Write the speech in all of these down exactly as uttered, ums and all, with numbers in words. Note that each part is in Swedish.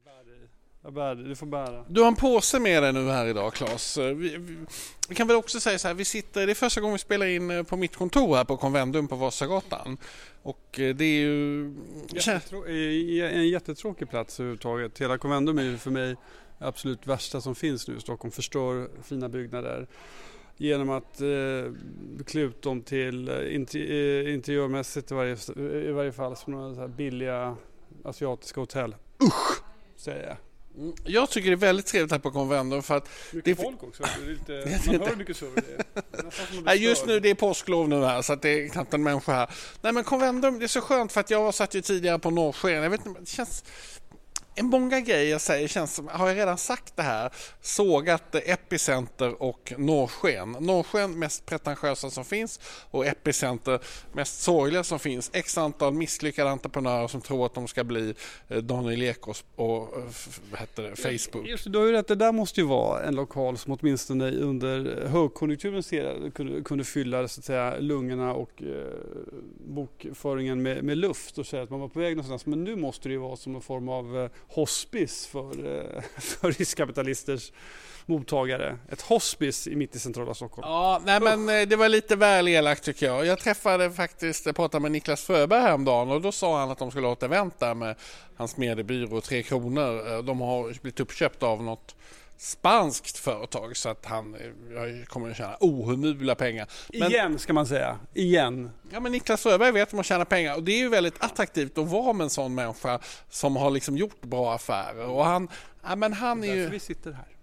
Jag bär det, du får bära. Du har en påse med dig nu här idag, Claes. Vi, vi, vi kan väl också säga så här, vi sitter, det är första gången vi spelar in på mitt kontor här på Convendum på Vasagatan. Och det är ju... Jättetrå- en jättetråkig plats överhuvudtaget. Hela Convendum är ju för mig absolut värsta som finns nu i Stockholm. Förstör fina byggnader genom att eh, klä ut dem till eh, inter- eh, interiörmässigt i varje, i varje fall som några så här billiga asiatiska hotell. Usch, säger jag. Jag tycker det är väldigt trevligt här på Convendum för att mycket det är folk också. Det är lite, man hör mycket surr. Nej, just nu det är påsklov nu här så att det är knappt en människa här. Nej, men Convendum, det är så skönt för att jag satt ju tidigare på Norrsken. Jag vet inte, det känns... En många grejer jag säger känns som, har jag redan sagt det här, sågat Epicenter och Norrsken. Norrsken mest pretentiösa som finns och Epicenter mest sorgliga som finns. X antal misslyckade entreprenörer som tror att de ska bli Daniel Ekos och vad heter det, Facebook. Just det, du har ju rätt, det där måste ju vara en lokal som åtminstone under högkonjunkturen ser, kunde, kunde fylla så att säga, lungorna och eh, bokföringen med, med luft och säga att man var på väg någonstans. Men nu måste det ju vara som en form av eh, hospice för, för riskkapitalisters mottagare. Ett hospice i mitt i centrala Stockholm. Ja, nej men det var lite väl elakt tycker jag. Jag träffade faktiskt, jag pratade med Niklas Fröberg häromdagen och då sa han att de skulle ha ett event där med hans mediebyrå Tre Kronor. De har blivit uppköpta av något spanskt företag så att han jag kommer att tjäna ohemula pengar. Men, igen ska man säga. Igen. Ja, men Niklas Fröberg vet om att tjäna pengar och det är ju väldigt attraktivt att vara med en sån människa som har liksom gjort bra affärer och han, ja, men han är ju... Därför vi sitter här.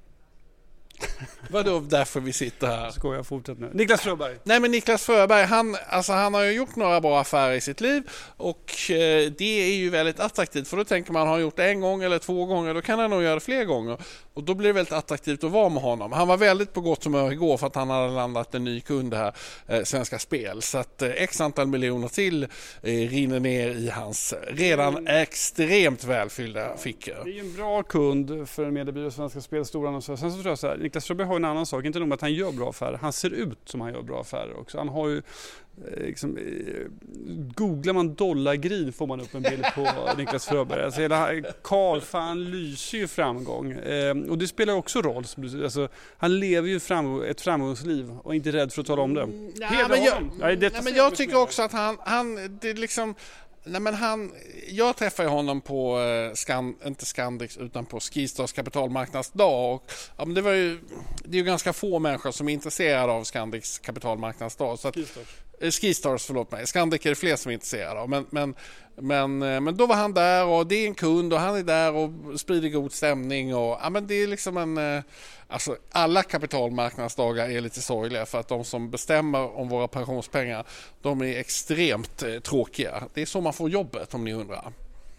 Vadå därför vi sitter här? Ska jag fortsätta nu? Niklas Fröberg. Nej, men Niklas Fröberg, han, alltså, han har ju gjort några bra affärer i sitt liv och eh, det är ju väldigt attraktivt för då tänker man har han gjort det en gång eller två gånger då kan han nog göra det fler gånger och då blir det väldigt attraktivt att vara med honom. Han var väldigt på gott humör igår för att han hade landat en ny kund här, eh, Svenska Spel, så att eh, x antal miljoner till eh, rinner ner i hans redan mm. extremt välfyllda fickor. Det är ju en bra kund för en mediebyrå Svenska Spel, stora och så. Sen så tror jag så här, Niklas Fröberg har en annan sak, inte nog med att han gör bra affärer, han ser ut som han gör bra affärer också. Han har ju liksom, eh, googlar man dollargrin får man upp en bild på Niklas Fröberg. Alltså hela Karl fan lyser ju framgång. Eh, och det spelar också roll. Alltså, han lever ju fram, ett framgångsliv och är inte rädd för att tala om det. Mm, nej, men jag, nej, nej, men jag tycker också att han, han det liksom Nej, men han, jag träffade honom på eh, Scan, inte Scandics utan på Skistars kapitalmarknadsdag och ja, men det var ju det är ju ganska få människor som är intresserade av Scandics kapitalmarknadsdag så att Skistars. eh, Skistars förlåt mig. Scandic är det fler som är intresserade av men men men eh, men då var han där och det är en kund och han är där och sprider god stämning och ja, men det är liksom en eh, alltså alla kapitalmarknadsdagar är lite sorgliga för att de som bestämmer om våra pensionspengar de är extremt eh, tråkiga. Det är så man får jobbet om ni undrar.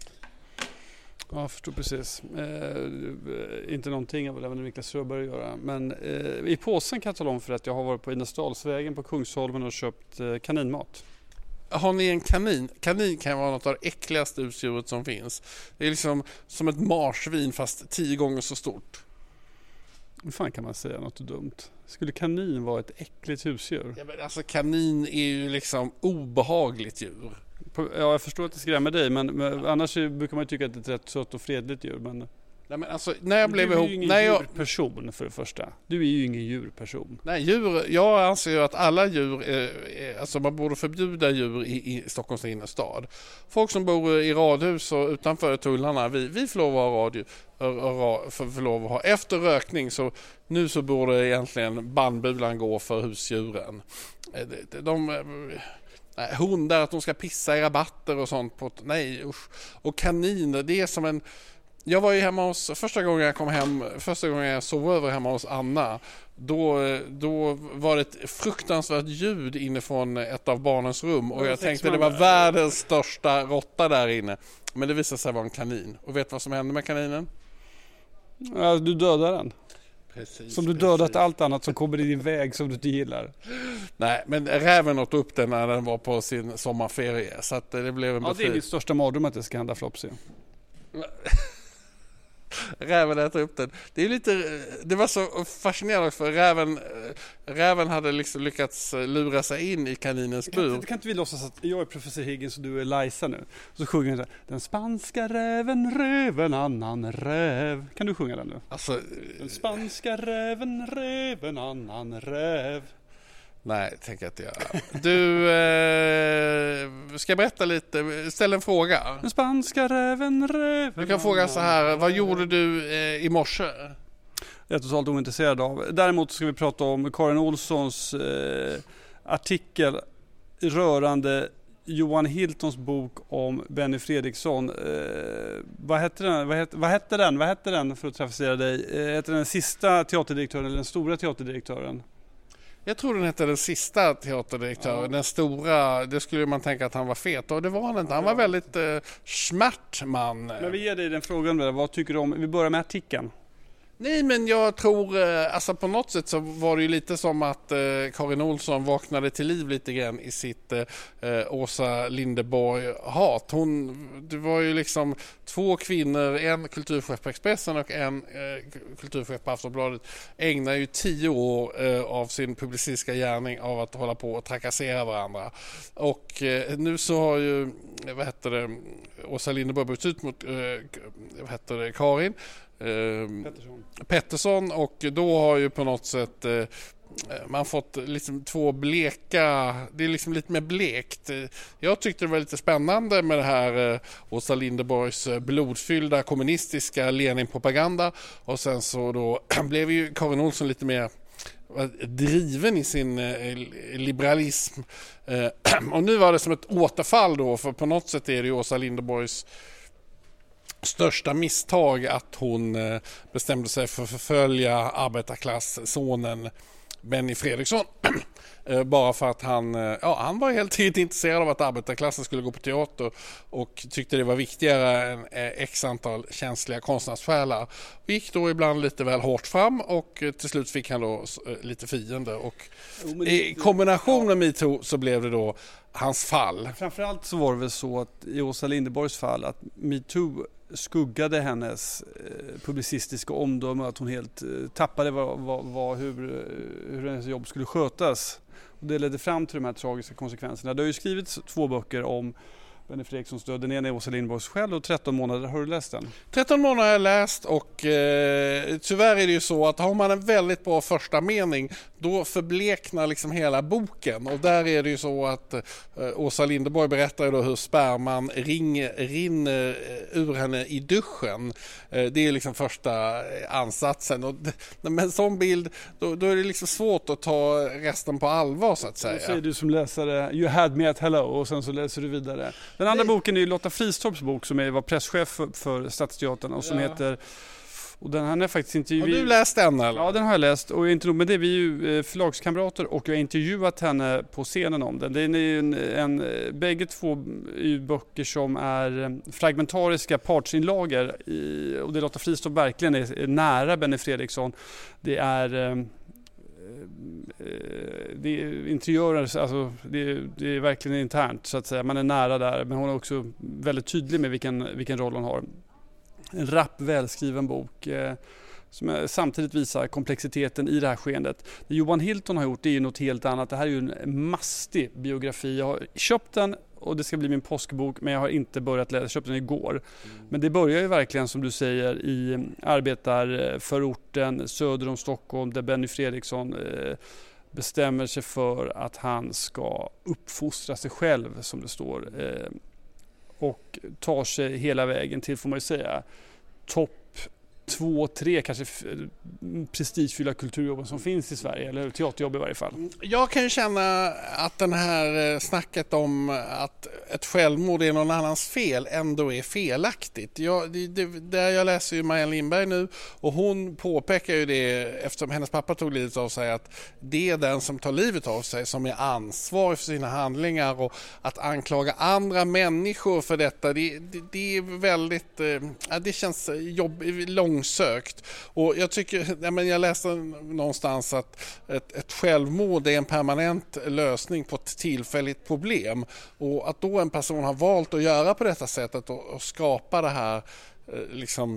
Ja, jag förstår precis. Eh, inte någonting av det med Niklas Fröberg att göra. Men eh, i påsen kan jag tala om för att jag har varit på Innestalsvägen på Kungsholmen och köpt eh, kaninmat. Har ni en kanin? Kanin kan vara något av det äckligaste husdjuret som finns. Det är liksom som ett marsvin fast tio gånger så stort. Hur fan kan man säga något dumt? Skulle kanin vara ett äckligt husdjur? Ja, men alltså kanin är ju liksom obehagligt djur. Ja, jag förstår att det skrämmer dig, men, men annars brukar man ju tycka att det är ett rätt sött och fredligt djur. Men... Nej, men alltså, när jag blev du är ihop, ju ingen när jag... djurperson för det första. Du är ju ingen djurperson. Nej, djur, jag anser ju att alla djur, är, är, alltså man borde förbjuda djur i, i Stockholms innerstad. Folk som bor i radhus och utanför tullarna, vi, vi får lov att ha radio, för, för lov att ha. Efter rökning så nu så borde egentligen bandbulan gå för husdjuren. De... de Nej, hundar, att de ska pissa i rabatter och sånt. På, nej, usch. Och kaniner, det är som en... Jag var ju hemma hos... Första gången jag kom hem, första gången jag sov över hemma hos Anna, då, då var det ett fruktansvärt ljud inifrån ett av barnens rum. Och jag tänkte det var världens största råtta där inne. Men det visade sig vara en kanin. Och vet vad som hände med kaninen? Ja, du dödade den. Precis, som du precis. dödat allt annat som kommer i din väg som du inte gillar. Nej, men räven åt upp den när den var på sin sommarferie. Så att det blev en ja, det är min största mardröm att det ska hända Flopsy. räven äter upp den. Det är lite, det var så fascinerande för räven, räven hade liksom lyckats lura sig in i kaninens bur. Kan, kan inte vi låtsas att jag är professor Higgins och du är Liza nu? Så sjunger vi så här, den spanska räven rev en annan räv. Kan du sjunga den nu? Alltså, den spanska räven rev en annan räv. Nej, tänker jag inte göra. Du, eh, ska jag berätta lite? Ställ en fråga. Den spanska räven rev. Du kan fråga så här, vad gjorde du eh, i morse? Jag är totalt ointresserad av. Däremot ska vi prata om Karin Olssons eh, artikel rörande Johan Hiltons bok om Benny Fredriksson. Eh, vad hette den? Vad hette, vad hette den? Vad hette den för att travestera dig? Eh, hette den sista teaterdirektören eller den stora teaterdirektören? Jag tror den hette den sista teaterdirektören, ja. Den stora, det skulle man tänka att han var fet och det var han inte. Han var väldigt eh, smärt man. Men vi ger dig den frågan, vad tycker du om, vi börjar med artikeln. Nej, men jag tror, alltså på något sätt så var det ju lite som att eh, Karin Olsson vaknade till liv lite grann i sitt eh, Åsa Linderborg-hat. Hon, det var ju liksom två kvinnor, en kulturchef på Expressen och en eh, kulturchef på Aftonbladet, ägnar ju tio år eh, av sin publicistiska gärning av att hålla på och trakassera varandra. Och eh, nu så har ju, vad heter det, Åsa Linderborg bytt ut mot, eh, vad heter det, Karin Pettersson. Pettersson och då har ju på något sätt eh, man fått liksom två bleka, det är liksom lite mer blekt. Jag tyckte det var lite spännande med det här eh, Åsa Linderborgs blodfyllda kommunistiska Lenin-propaganda och sen så då blev ju Karin Olsson lite mer driven i sin eh, liberalism eh, och nu var det som ett återfall då, för på något sätt är det ju Åsa Linderborgs största misstag att hon bestämde sig för att förfölja arbetarklasssonen Benny Fredriksson. Bara för att han, ja, han var helt enkelt intresserad av att arbetarklassen skulle gå på teater och tyckte det var viktigare än x antal känsliga konstnärssjälar. Gick då ibland lite väl hårt fram och till slut fick han då lite fiender och i kombination med MeToo så blev det då hans fall. Framförallt så var det väl så att i Åsa Linderborgs fall att MeToo skuggade hennes eh, publicistiska omdöme, att hon helt eh, tappade vad, vad, vad, hur, hur hennes jobb skulle skötas. Och det ledde fram till de här tragiska konsekvenserna. Det har ju skrivits två böcker om Benny Fredrikssons död. Den ena är Åsa Linderborgs själv och tretton månader. Har du läst den? tretton månader har jag läst och eh, tyvärr är det ju så att har man en väldigt bra första mening då förbleknar liksom hela boken och där är det ju så att eh, Åsa Linderborg berättar ju då hur sperman ring, rinner ur henne i duschen. Eh, det är liksom första ansatsen och med en sån bild då, då är det liksom svårt att ta resten på allvar så att säga. Då säger du som läsare, you had me at hello och sen så läser du vidare. Den andra Nej. boken är Lotta Fristorps bok som är, var presschef för, för Stadsteatern och som ja. heter, och den här är faktiskt intervjuad. Har du läst den eller? Ja, den har jag läst och inte nog med det, vi är ju förlagskamrater och jag har intervjuat henne på scenen om den. Det är en, en, bägge två är böcker som är fragmentariska partsinlager i, och det Lotta Fristorp verkligen är, är nära Benny Fredriksson. Det är det är interiörer, alltså det är, det är verkligen internt så att säga, man är nära där men hon är också väldigt tydlig med vilken, vilken roll hon har. En rapp välskriven bok eh, som samtidigt visar komplexiteten i det här skeendet. Det Johan Hilton har gjort det är ju något helt annat, det här är ju en mastig biografi, jag har köpt den och det ska bli min påskbok men jag har inte börjat läsa, jag köpte den igår. Mm. Men det börjar ju verkligen som du säger i arbetarförorten söder om Stockholm där Benny Fredriksson eh, bestämmer sig för att han ska uppfostra sig själv som det står eh, och tar sig hela vägen till, får man ju säga, topp två, tre kanske prestigefyllda kulturjobben som finns i Sverige, eller teaterjobb i varje fall. Jag kan ju känna att den här snacket om att ett självmord är någon annans fel ändå är felaktigt. Jag, det, det, där jag läser ju Maja Lindberg nu och hon påpekar ju det eftersom hennes pappa tog livet av sig att det är den som tar livet av sig som är ansvarig för sina handlingar och att anklaga andra människor för detta det, det, det är väldigt, ja, det känns jobb, långt sökt. Och jag tycker, ja, men jag läste någonstans att ett, ett självmord är en permanent lösning på ett tillfälligt problem och att då en person har valt att göra på detta sättet och, och skapa det här liksom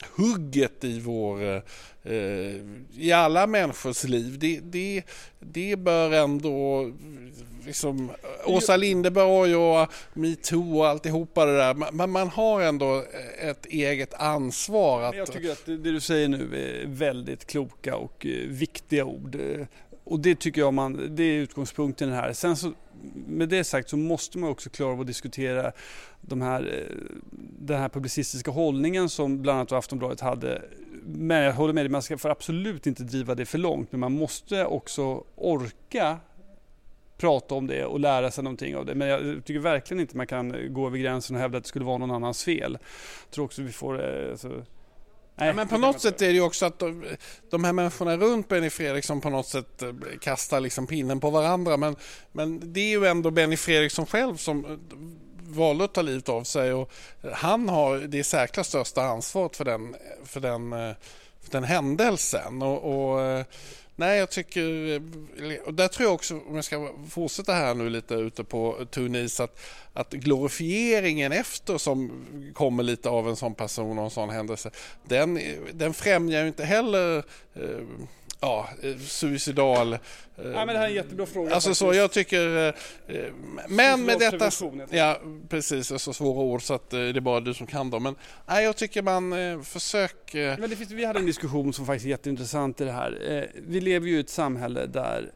hugget i vår eh, i alla människors liv. Det, det, det bör ändå liksom, Åsa Linderborg och MeToo och alltihopa det där. Man, man har ändå ett eget ansvar. Att... Jag tycker att det du säger nu är väldigt kloka och viktiga ord. Och det tycker jag man, det är utgångspunkten här. Sen så, med det sagt så måste man också klara av att diskutera de här, den här publicistiska hållningen som bland annat Aftonbladet hade. Men jag håller med dig, man ska för absolut inte driva det för långt. Men man måste också orka prata om det och lära sig någonting av det. Men jag tycker verkligen inte man kan gå över gränsen och hävda att det skulle vara någon annans fel. Jag tror också vi får... Alltså, Nej, ja, men på något sätt är det ju också att de, de här människorna runt Benny Fredriksson på något sätt kastar liksom pinnen på varandra. Men, men det är ju ändå Benny Fredriksson själv som valde att ta livet av sig. Och han har det säkert största ansvaret för den, för den, för den händelsen. Och, och nej, jag tycker... Och där tror jag också, om jag ska fortsätta här nu lite ute på Tunis, att, att glorifieringen efter som kommer lite av en sån person och en sån händelse, den, den främjar ju inte heller eh, ja, suicidal... Eh, Nej, men det här är en jättebra fråga. Alltså så, jag tycker... Eh, men med detta... Ja, precis, det är så svåra ord så att eh, det är bara du som kan dem. Men nej, jag tycker man eh, försöker... Men det finns, vi hade en diskussion som faktiskt är jätteintressant i det här. Eh, vi lever ju i ett samhälle där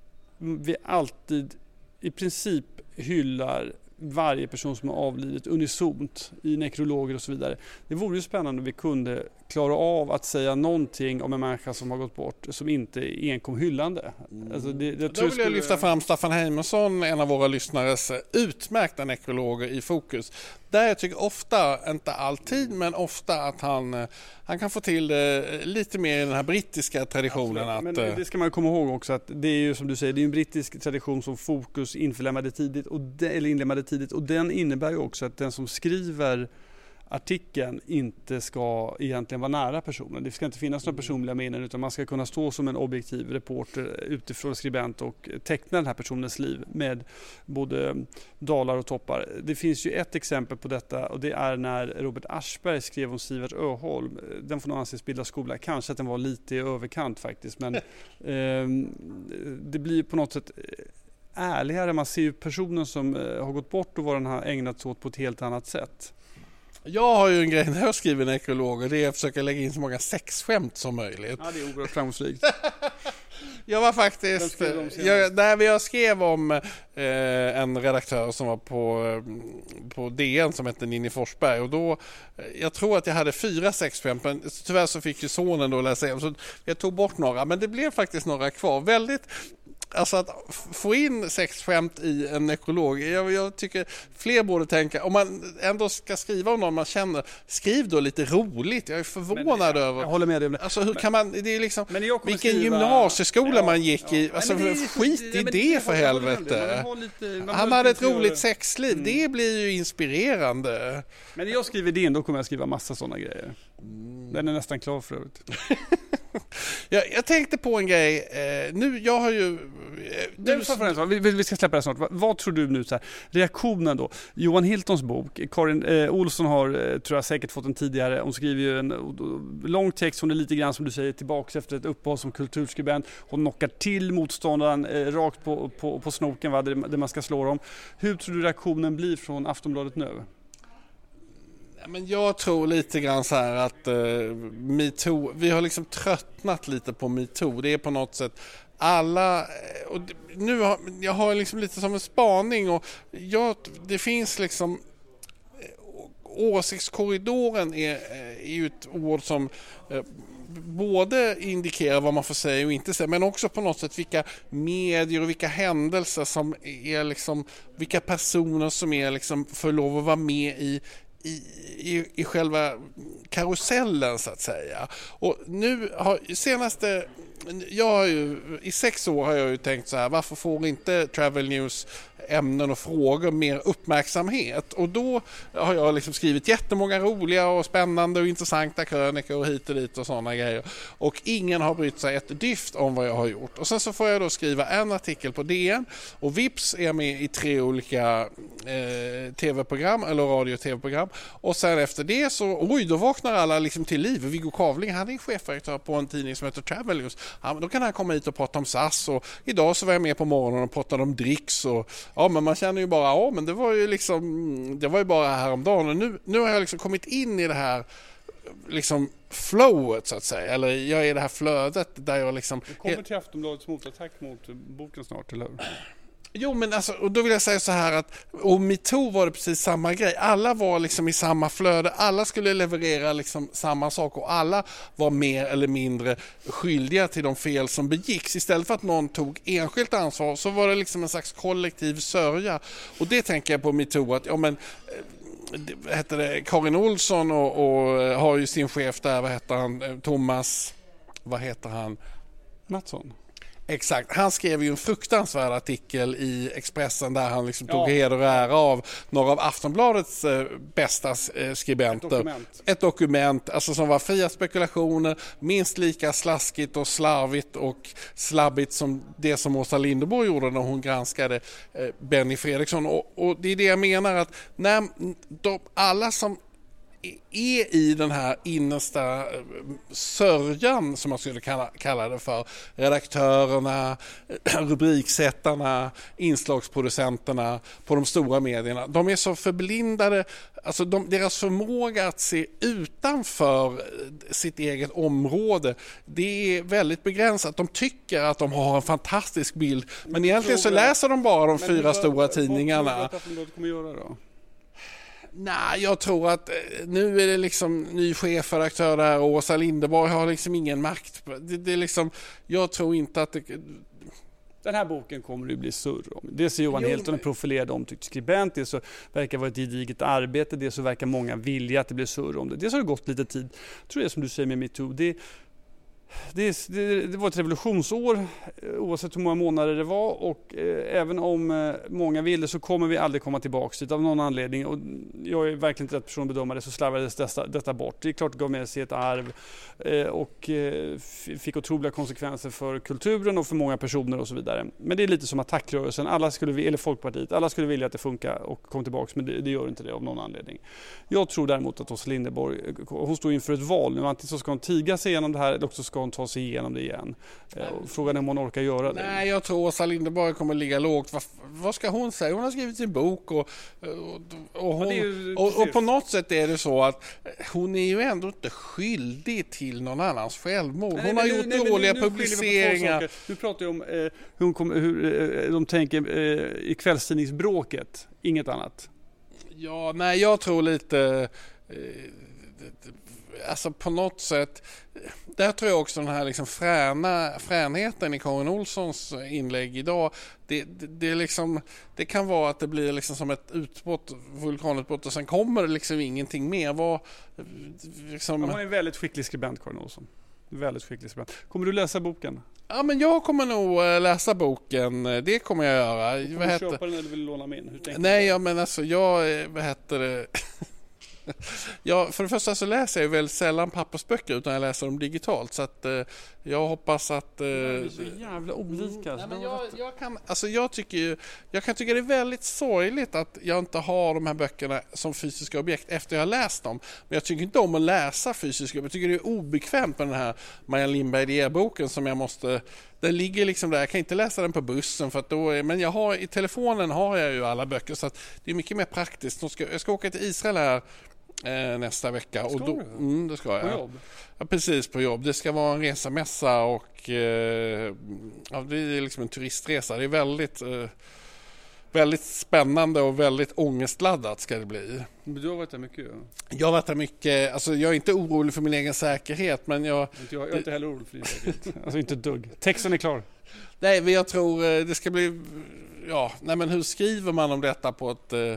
vi alltid i princip hyllar varje person som har avlidit unisont i nekrologer och så vidare. Det vore ju spännande om vi kunde klara av att säga någonting om en människa som har gått bort som inte är enkom hyllande. Mm. Alltså det, jag Då tror vill skulle... jag lyfta fram Staffan Heimersson, en av våra lyssnares utmärkta nekrologer i fokus. Där jag tycker ofta, inte alltid, men ofta att han, han kan få till det lite mer i den här brittiska traditionen. Att, men det ska man komma ihåg också att det är ju som du säger, det är en brittisk tradition som Fokus införlämnade tidigt, och de, eller inlämnade tidigt, och den innebär ju också att den som skriver artikeln inte ska egentligen vara nära personen. Det ska inte finnas några personliga minnen, utan man ska kunna stå som en objektiv reporter utifrån skribent och teckna den här personens liv med både dalar och toppar. Det finns ju ett exempel på detta, och det är när Robert Aschberg skrev om Sivert Öholm. Den får nog anses bilda skola. Kanske att den var lite i överkant faktiskt, men eh, det blir på något sätt ärligare. Man ser ju personen som eh, har gått bort och vad den har ägnat sig åt på ett helt annat sätt. Jag har ju en grej när jag skriver nekrologer, det är att försöka lägga in så många sexskämt som möjligt. Ja, det är oerhört framgångsrikt. Jag var faktiskt... Jag, när jag skrev om eh, en redaktör som var på, eh, på D N som hette Ninni Forsberg, och då, jag tror att jag hade fyra sexskämt, men tyvärr så fick ju sonen då läsa igen, så jag tog bort några, men det blev faktiskt några kvar. Väldigt... Alltså att få in sexskämt i en nekrolog, jag, jag tycker fler borde tänka, om man ändå ska skriva om någon man känner, skriv då lite roligt. Jag är förvånad men, över. Jag håller med dig. Alltså hur men, kan man, det är liksom, vilken skriva, gymnasieskola ja, man gick ja, i, alltså det skit i det, det för helvete. Lite, han hade ett roligt och... sexliv, mm. Det blir ju inspirerande. Men när jag skriver det, då kommer jag skriva massa sådana grejer. Mm. Den är nästan klar för övrigt. jag, jag tänkte på en grej, eh, nu, jag har ju... Eh, du... vi, vi ska släppa det snart. Vad, vad tror du nu, så här, reaktionen då? Johan Hiltons bok, Karin eh, Olsson har, eh, tror jag säkert fått en tidigare, hon skriver ju en uh, lång text, hon är lite grann som du säger tillbaks efter ett uppehåll som kulturskribent. Hon knockar till motståndaren eh, rakt på, på, på snoken, va, det, det man ska slå dem. Hur tror du reaktionen blir från Aftonbladet nu? Men jag tror lite grann så här att uh, MeToo, vi har liksom tröttnat lite på MeToo. Det är på något sätt alla, och nu har jag har liksom lite som en spaning, och jag, det finns liksom åsiktskorridoren är, är ju ett ord som uh, både indikerar vad man får säga och inte säga, men också på något sätt vilka medier och vilka händelser som är liksom, vilka personer som är liksom får lov att vara med i I, i, i själva karusellen så att säga. Och nu har senaste jag har ju, i sex år har jag ju tänkt så här, varför får inte Travel News ämnen och frågor mer uppmärksamhet? Och då har jag liksom skrivit jättemånga roliga och spännande och intressanta krönikor och hit och dit och sådana grejer. Och ingen har brytt sig ett dyft om vad jag har gjort. Och sen så får jag då skriva en artikel på D N och vips är jag med i tre olika eh, tv-program eller radio- och tv-program. Och sen efter det så, oj, då vaknar alla liksom till liv. Viggo Kavling, han är chefredaktör på en tidning som heter Travel News. Ja, då kan han komma hit och prata om S A S och idag så var jag med på morgonen och pratade om dricks och ja, men man känner ju bara, ja, men det var ju liksom, det var ju bara häromdagen och nu, nu har jag liksom kommit in i det här liksom flowet så att säga, eller jag är i det här flödet där jag liksom... Det kommer till Aftonbladets motattack mot boken snart, eller hur? Jo, men alltså, och då vill jag säga så här att och MeToo var det precis samma grej. Alla var liksom i samma flöde, alla skulle leverera liksom samma sak och alla var mer eller mindre skyldiga till de fel som begicks. Istället för att någon tog enskilt ansvar så var det liksom en slags kollektiv sörja. Och det tänker jag på MeToo att, ja men vad heter det, Karin Olsson och, och har ju sin chef där, vad heter han, Thomas, vad heter han? Mattsson. Exakt, han skrev ju en fruktansvärd artikel i Expressen där han liksom tog Ja. heder och ära av några av Aftonbladets eh, bästa eh, skribenter. Ett dokument. Ett dokument, alltså som var fria spekulationer, minst lika slaskigt och slarvigt och slabbigt som det som Åsa Linderborg gjorde när hon granskade eh, Benny Fredriksson. Och, och det är det jag menar att när de, alla som är i den här innersta sörjan som man skulle kalla, kalla det för, redaktörerna, rubriksättarna, inslagsproducenterna på de stora medierna, de är så förblindade, alltså de, deras förmåga att se utanför sitt eget område, det är väldigt begränsat. De tycker att de har en fantastisk bild, men, men egentligen så läser de bara de fyra vad, stora tidningarna. Vad tror du att Aftonbladet kommer göra då? Nej, jag tror att nu är det liksom ny chefredaktör där och Åsa Linderborg har liksom ingen makt. Det, det är liksom, jag tror inte att det... Den här boken kommer det bli surr om. Dels är Johan Jo, Helton en profilerad omtyckt skribent. Dels så verkar vara ett gediget arbete. Dels så verkar många vilja att det blir surr om det. Dels har det gått lite tid. Jag tror det är som du säger med MeToo. Det Det, det, det var ett revolutionsår oavsett hur många månader det var och eh, även om eh, många ville så kommer vi aldrig komma tillbaka dit av någon anledning och jag är verkligen inte rätt person att bedöma det, så slarvades detta, detta bort. Det är klart det gav med sig ett arv eh, och eh, fick otroliga konsekvenser för kulturen och för många personer och så vidare. Men det är lite som attackrörelsen, alla skulle, eller Folkpartiet, alla skulle vilja att det funkar och kom tillbaka, men det, det gör inte det av någon anledning. Jag tror däremot att Åsa Linderborg, hon står inför ett val nu, antingen så ska hon tiga sig igenom det här eller också ska hon ta sig igenom det igen. Och frågan är om hon orkar göra det. Nej, jag tror Åsa Linderborg kommer ligga lågt. Vad, vad ska hon säga? Hon har skrivit sin bok och, och, och, hon, ju, och, och på något sätt är det så att hon är ju ändå inte skyldig till någon annans självmord. Hon nej, har nej, gjort nej, dåliga nu, nu publiceringar. Nu pratar jag om eh, hur, hon kom, hur eh, de tänker eh, i kvällstidningsbråket. Inget annat. Ja, nej, jag tror lite... Eh, alltså på något sätt, där tror jag också den här liksom fräna, fränheten i Karin Olssons inlägg idag, det, det, det, är liksom, det kan vara att det blir liksom som ett utbrott, vulkanutbrott och sen kommer det liksom ingenting mer. Vad, liksom... Hon är en väldigt skicklig skribent, Karin Olsson. Väldigt skicklig skribent. Kommer du läsa boken? Ja, men jag kommer nog läsa boken. Det kommer jag göra. Kommer du heter... köpa den eller vill du låna min? Hur tänker Nej, du? ja, men alltså jag, vad heter det... Ja, för det första så läser jag väl sällan pappersböcker utan jag läser dem digitalt, så att eh, jag hoppas att... Eh, det är så jävla olika. Nej, men jag, jag, kan, alltså jag, tycker ju, jag kan tycka det är väldigt sorgligt att jag inte har de här böckerna som fysiska objekt efter jag har läst dem. Men jag tycker inte om att läsa fysiska. Jag tycker det är obekvämt med den här Maja Lindberg e-boken som jag måste... Den ligger liksom där, jag kan inte läsa den på bussen för att då är, men jag har, i telefonen har jag ju alla böcker så att det är mycket mer praktiskt. Jag ska, jag ska åka till Israel här eh, nästa vecka. Ska och då, du? Mm, det ska jag. På jobb? Ja, precis, på jobb. Det ska vara en resemässa och eh, ja, det är liksom en turistresa. Det är väldigt, eh, väldigt spännande och väldigt ångestladdat ska det bli. Men du har varit där mycket ju. Jag har varit där mycket, alltså jag är inte orolig för min egen säkerhet, men jag... Inte jag, jag är inte heller orolig för din säkerhet. Alltså inte dugg. Texten är klar. Nej, men jag tror det ska bli... Ja, nej men hur skriver man om detta på ett,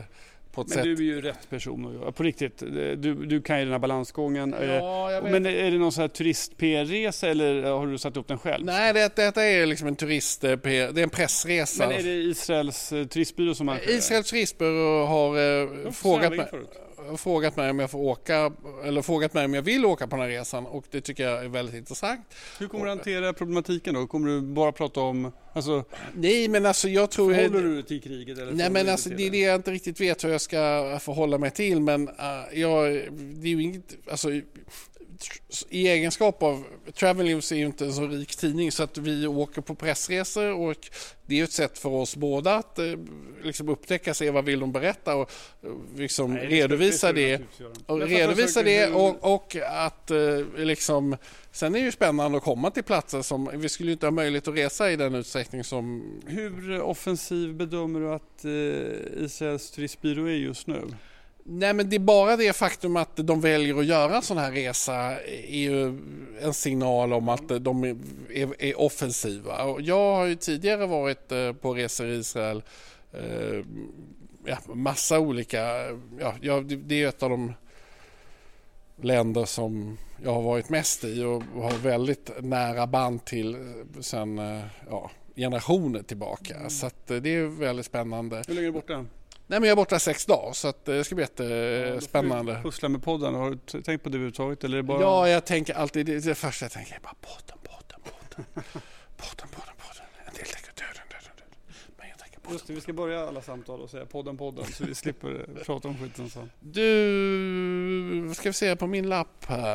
på ett Men sätt. du är ju rätt person att göra. På riktigt, du, du kan ju den här balansgången. Ja, jag vet. Men är det någon sån här turist-P R-resa eller har du satt upp den själv? Nej, det, detta är liksom en turist, det är en pressresa. Men är det Israels turistbyrå som arrangerar? Israels turistbyrå har eh, frågat mig, frågat mig om jag får åka, eller frågat mig om jag vill åka på den här resan, och det tycker jag är väldigt intressant. Hur kommer du hantera problematiken då? Kommer du bara prata om, alltså, nej men alltså jag tror... Förhåller du dig till kriget? Eller nej men alltså det är det jag inte riktigt vet hur jag ska förhålla mig till, men uh, jag, det är ju inget, alltså i egenskap av Travel News är ju inte en så rik tidning så att vi åker på pressresor, och det är ju ett sätt för oss båda att eh, liksom upptäcka, se vad vill de berätta och liksom Nej, det redovisa det, det och redovisa det och, och att eh, liksom sen är det ju spännande att komma till platser som vi skulle inte ha möjlighet att resa i den utsträckning som... Hur offensiv bedömer du att eh, Israels turistbyrå är just nu? Nej men det är bara det faktum att de väljer att göra en sån här resa är ju en signal om att de är, är, är offensiva. Och jag har ju tidigare varit på resor i Israel, eh, ja, massa olika, ja, ja, det är ett av de länder som jag har varit mest i och har väldigt nära band till sen ja, generationer tillbaka. Mm. Så att det är väldigt spännande. Hur länge är du borta? Nej men jag är borta sex dagar så att det ska bli jättespännande. Ja, pussla med podden. Har du tänkt på det överhuvudtaget? Eller är det bara... Ja, jag tänker alltid, det, det första jag tänker är bara podden, podden, podden. Podden, podden, podden. En del tänker döden, döden, döden. Men jag tänker podden. Just det, vi ska börja alla samtal och säga podden, podden så vi slipper prata om skiten så. Du, ska vi se på min lapp här.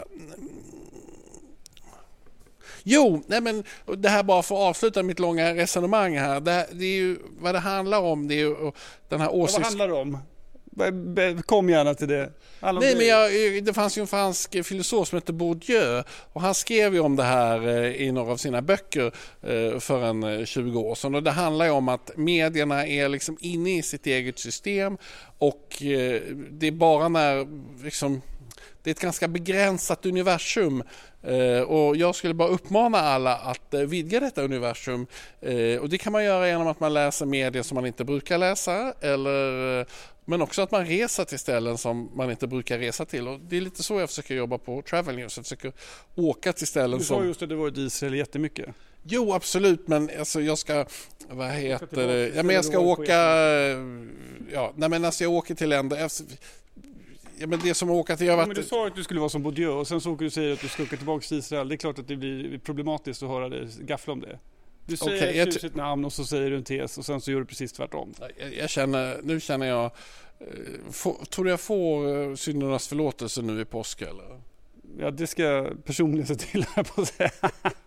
Jo, nej men det här bara för att avsluta mitt långa resonemang här. Det, det är ju vad det handlar om. Det är ju den här åsikts... Vad handlar det om? Kom gärna till det. Alla nej, men jag, det fanns ju en fransk filosof som heter Bourdieu och han skrev ju om det här i några av sina böcker för en tjugo år sedan. Och det handlar ju om att medierna är liksom inne i sitt eget system och det är bara när liksom... Det är ett ganska begränsat universum och jag skulle bara uppmana alla att vidga detta universum. Och det kan man göra genom att man läser medier som man inte brukar läsa, eller, men också att man reser till ställen som man inte brukar resa till. Och det är lite så jag försöker jobba på Travel News. Jag försöker åka till ställen som... Du sa just att det var i Israel jättemycket. Jo, absolut, men alltså jag ska... Vad heter det? Ja, men jag ska åka... Ja, nej men alltså jag åker till länder... Ja, men det som åka till... Jag ja, men du sa att du skulle vara som Bourdieu och sen så åker du säger att du ska åka tillbaka till Israel. Det är klart att det blir problematiskt att höra dig gaffla om det. Du säger okay, ett tjusigt namn och så säger du en tes och sen så gör du precis tvärtom. Jag, jag känner, nu känner jag... Får, tror du jag får syndernas förlåtelse nu i påsk eller? Ja, det ska jag personligen se till här på att säga.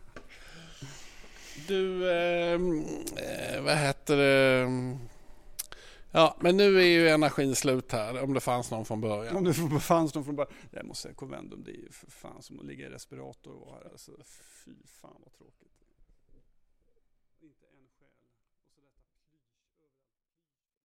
Du, eh, vad heter det... Ja, men nu är ju energin slut här, om det fanns någon från början. Om det fanns någon från början. Jag måste säga, Covendum, det är ju för fan som att ligga i respirator och här. Alltså, fy fan vad tråkigt.